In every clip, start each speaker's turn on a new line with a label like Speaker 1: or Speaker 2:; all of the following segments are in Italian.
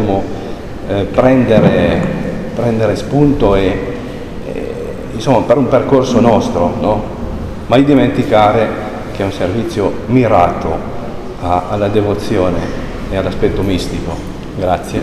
Speaker 1: dobbiamo prendere spunto e insomma per un percorso nostro, no? Mai dimenticare che è un servizio mirato alla devozione e all'aspetto mistico. Grazie.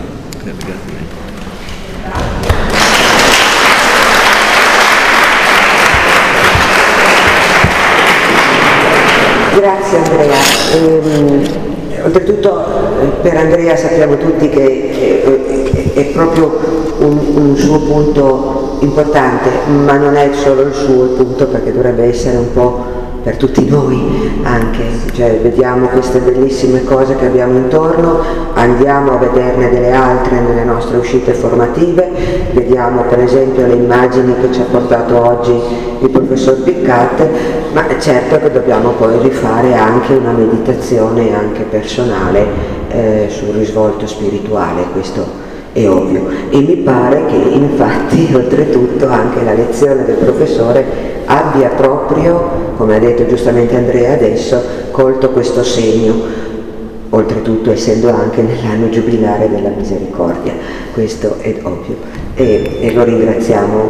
Speaker 2: Grazie Andrea. Oltretutto per Andrea sappiamo tutti che è proprio un suo punto importante, ma non è solo il suo punto, perché dovrebbe essere un po' per tutti noi anche, cioè vediamo queste bellissime cose che abbiamo intorno, andiamo a vederne delle altre nelle nostre uscite formative, vediamo per esempio le immagini che ci ha portato oggi il professor Piccat, ma certo che dobbiamo poi rifare anche una meditazione anche personale sul risvolto spirituale, questo è ovvio, e mi pare che infatti oltretutto anche la lezione del professore abbia proprio, come ha detto giustamente Andrea adesso, colto questo segno, oltretutto essendo anche nell'anno giubilare della misericordia, questo è ovvio, e lo ringraziamo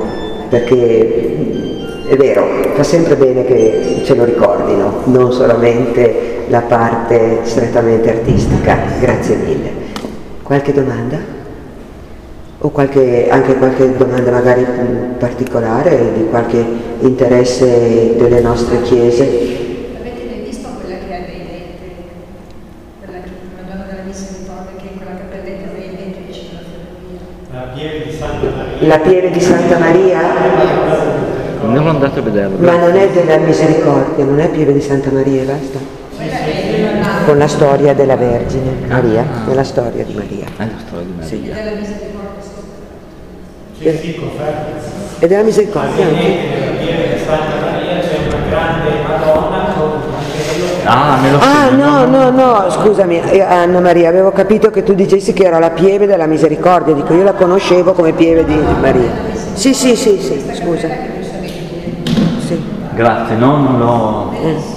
Speaker 2: perché è vero, fa sempre bene che ce lo ricordino, non solamente la parte strettamente artistica. Grazie mille. Qualche domanda? O anche qualche domanda magari particolare di qualche interesse delle nostre chiese?
Speaker 3: Avete mai visto quella che ha dei letti? Quella che Madonna della Misericordia, che è quella cappelletta dei letti vicino alla ferrovia?
Speaker 4: La pieve di Santa Maria.
Speaker 2: La pieve di Santa Maria?
Speaker 5: Non andate a vederla.
Speaker 2: Ma non è della Misericordia, non è pieve di Santa Maria e basta? Con la storia della Vergine Maria, nella storia di Maria.
Speaker 5: La storia di Maria.
Speaker 2: Sì.
Speaker 3: Della Misericordia.
Speaker 4: Sì, confermo.
Speaker 2: E della Misericordia anche?
Speaker 4: Nella pieve di Santa Maria c'è una grande Madonna con un
Speaker 2: Ah, no, scusami Anna Maria, avevo capito che tu dicessi che era la pieve della Misericordia, dico io la conoscevo come pieve di Maria. Sì, scusa. Sì.
Speaker 5: Grazie, non l'ho...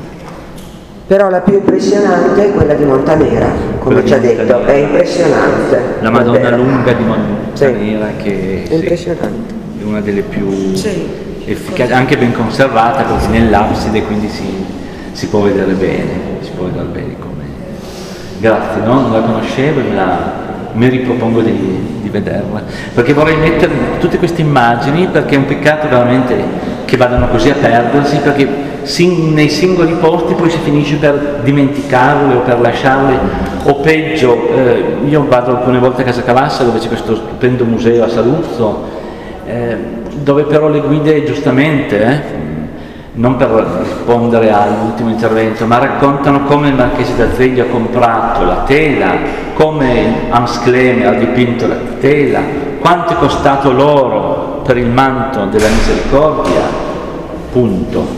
Speaker 2: Però la più impressionante è quella di Montanera, come ci ha detto, è impressionante.
Speaker 5: La Madonna
Speaker 2: davvero.
Speaker 5: lunga di Montanera, che
Speaker 2: è impressionante.
Speaker 5: È una delle più efficaci,
Speaker 2: Sì.
Speaker 5: anche ben conservata, così nell'abside, quindi si può vedere bene, come. Grazie, no? Non la conoscevo e mi ripropongo di vederla, perché vorrei mettere tutte queste immagini, perché è un peccato veramente che vadano così a perdersi, perché nei singoli posti poi si finisce per dimenticarle o per lasciarle, o peggio, io vado alcune volte a Casa Cavassa, dove c'è questo stupendo museo a Saluzzo, dove però le guide giustamente, non per rispondere all'ultimo intervento, ma raccontano come il Marchese d'Azeglio ha comprato la tela, come Amscleme ha dipinto la tela, quanto è costato l'oro per il manto della Misericordia, punto.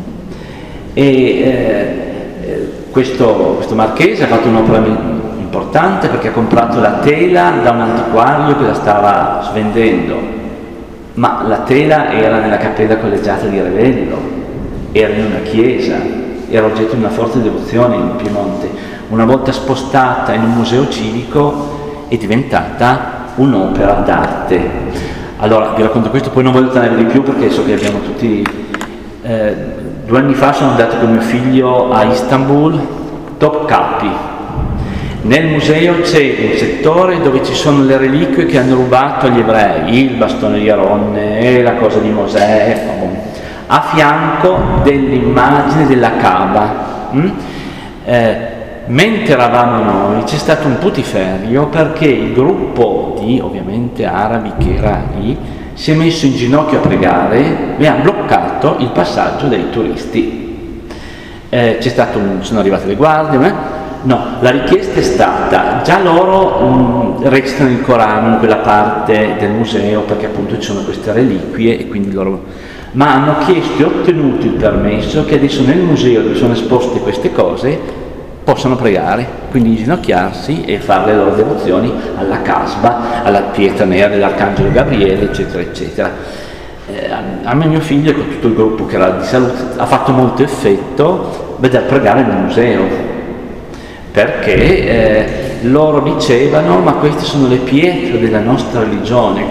Speaker 5: E questo Marchese ha fatto un'opera importante, perché ha comprato la tela da un antiquario che la stava svendendo, ma la tela era nella cappella collegiata di Revello, era in una chiesa, era oggetto di una forte devozione in Piemonte. Una volta spostata in un museo civico è diventata un'opera d'arte. Allora vi racconto questo, poi non voglio tenere di più perché so che abbiamo tutti... 2 anni fa sono andato con mio figlio a Istanbul, Topkapi. Nel museo c'è un settore dove ci sono le reliquie che hanno rubato agli ebrei, il bastone di Aronne e la cosa di Mosè, a fianco dell'immagine della Kaaba. Mentre eravamo noi c'è stato un putiferio, perché il gruppo di ovviamente arabi che era lì si è messo in ginocchio a pregare e ha bloccato il passaggio dei turisti. Sono arrivate le guardie, no, la richiesta è stata, già loro recitano il Corano in quella parte del museo, perché appunto ci sono queste reliquie e quindi loro, ma hanno chiesto e ottenuto il permesso che adesso nel museo dove sono esposte queste cose possano pregare, quindi ginocchiarsi e fare le loro devozioni alla casba, alla pietra nera dell'Arcangelo Gabriele, eccetera, eccetera. A me e mio figlio, con tutto il gruppo che era di salute, ha fatto molto effetto vedere pregare nel museo, perché loro dicevano: ma queste sono le pietre della nostra religione.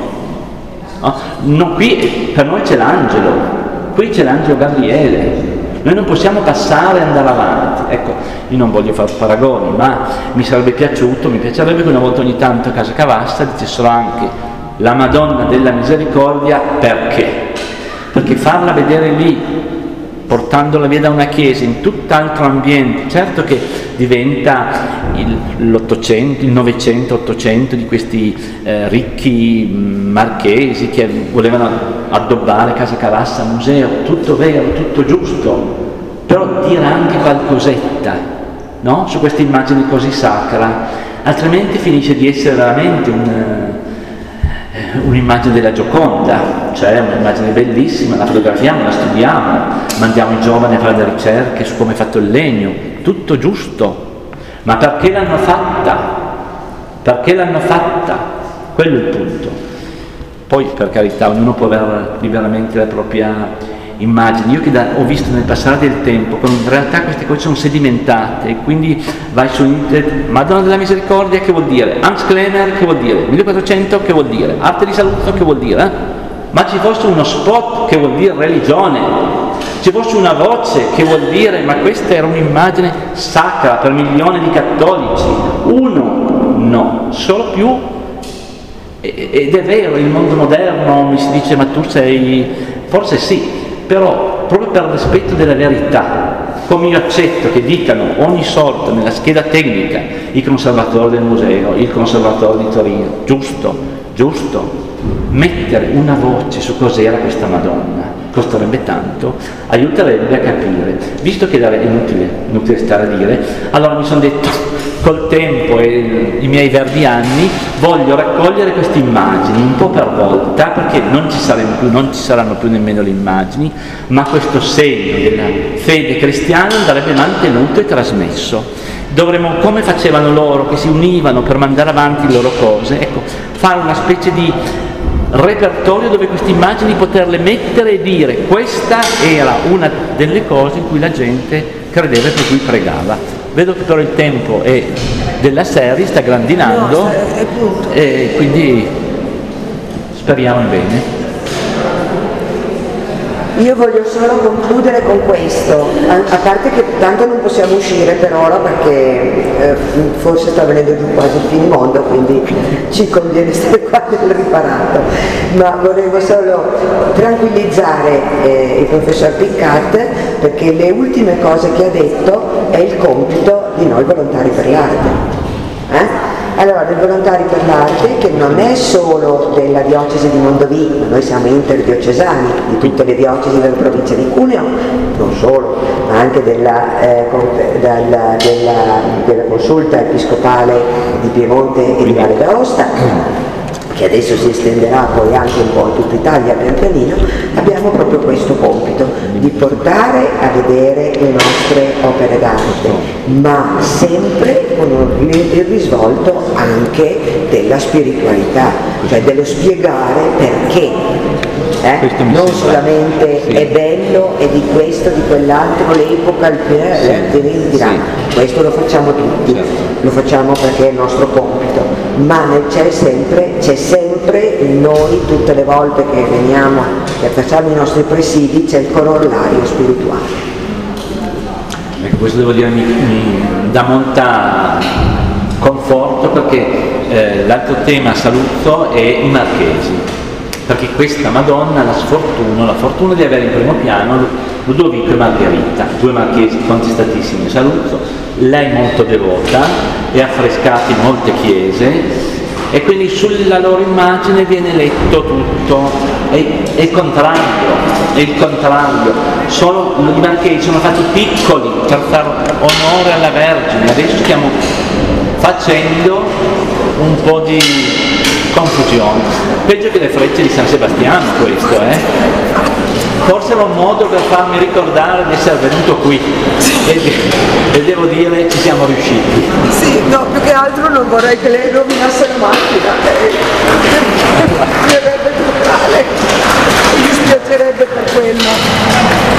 Speaker 5: No, qui per noi c'è l'angelo, qui c'è l'angelo Gabriele, noi non possiamo passare e andare avanti. Ecco, io non voglio fare paragoni, ma mi piacerebbe che una volta ogni tanto a Casa Cavassa dicessero anche la Madonna della Misericordia. Perché? Perché farla vedere lì, portandola via da una chiesa in tutt'altro ambiente, certo che diventa l'Ottocento, il Novecento, Ottocento di questi ricchi marchesi che volevano addobbare Casa Cavassa museo, tutto vero, tutto giusto, però dire anche qualcosetta, no? Su questa immagine così sacra, altrimenti finisce di essere veramente un'immagine della Gioconda, cioè un'immagine bellissima, la fotografiamo, la studiamo, mandiamo i giovani a fare delle ricerche su come è fatto il legno, tutto giusto, ma perché l'hanno fatta? Perché l'hanno fatta? Quello è il punto. Poi, per carità, ognuno può avere liberamente la propria immagine. Io che ho visto nel passare del tempo, che in realtà queste cose sono sedimentate, e quindi vai su internet, Madonna della Misericordia che vuol dire? Hans Klemer che vuol dire? 1400 che vuol dire? Arte di Saluzzo che vuol dire? Ma ci fosse uno spot che vuol dire religione, ci fosse una voce che vuol dire: ma questa era un'immagine sacra per milioni di cattolici. Uno, no, solo più. Ed è vero, il mondo moderno mi si dice: ma tu sei... forse sì, però proprio per rispetto della verità, come io accetto che dicano ogni sorta nella scheda tecnica il conservatore del museo, il conservatore di Torino, giusto, mettere una voce su cos'era questa Madonna costerebbe tanto, aiuterebbe a capire. Visto che è inutile stare a dire, allora mi sono detto, col tempo e i miei verdi anni, voglio raccogliere queste immagini un po' per volta, perché non ci saranno più nemmeno le immagini, ma questo segno della fede cristiana andrebbe mantenuto e trasmesso. Dovremmo, come facevano loro, che si univano per mandare avanti le loro cose, ecco, fare una specie di repertorio dove queste immagini poterle mettere e dire: questa era una delle cose in cui la gente credeva e per cui pregava. Vedo che però il tempo della serie sta grandinando, e quindi speriamo in bene.
Speaker 2: Io voglio solo concludere con questo, a parte che tanto non possiamo uscire per ora perché forse sta venendo giù quasi il finimondo, quindi ci conviene stare qua nel riparato, ma volevo solo tranquillizzare il professor Piccat, perché le ultime cose che ha detto è il compito di noi volontari per l'arte. Allora, dei volontari per l'arte, che non è solo della diocesi di Mondovì, ma noi siamo interdiocesani di tutte le diocesi della provincia di Cuneo, non solo, ma anche della consulta episcopale di Piemonte e di Valle d'Aosta, che adesso si estenderà poi anche un po' in tutta Italia pian pianino. Abbiamo proprio questo compito di portare a vedere le nostre opere d'arte, ma sempre con il risvolto anche della spiritualità, cioè dello spiegare perché. Non solamente è bello, è di questo, di quell'altro, l'epoca, questo lo facciamo tutti, lo facciamo perché è il nostro compito, ma c'è sempre noi, tutte le volte che veniamo e facciamo i nostri presidi, c'è il corollario spirituale.
Speaker 5: Ecco, questo devo dire mi dà molta conforto, perché l'altro tema Saluzzo è i marchesi, perché questa Madonna ha la fortuna di avere in primo piano Ludovico e Margherita, due marchesi contestatissimi a Saluzzo. Lei molto devota, è affrescata in molte chiese, e quindi sulla loro immagine viene letto tutto. È il contrario, solo i marchesi sono fatti piccoli per fare onore alla Vergine. Adesso stiamo facendo un po' di confusione, peggio che le frecce di San Sebastiano questo, forse era un modo per farmi ricordare di essere venuto qui, e devo dire ci siamo riusciti.
Speaker 2: Sì, no, più che altro non vorrei che lei rovinasse la macchina, mi verrebbe brutale, mi dispiacerebbe per quello.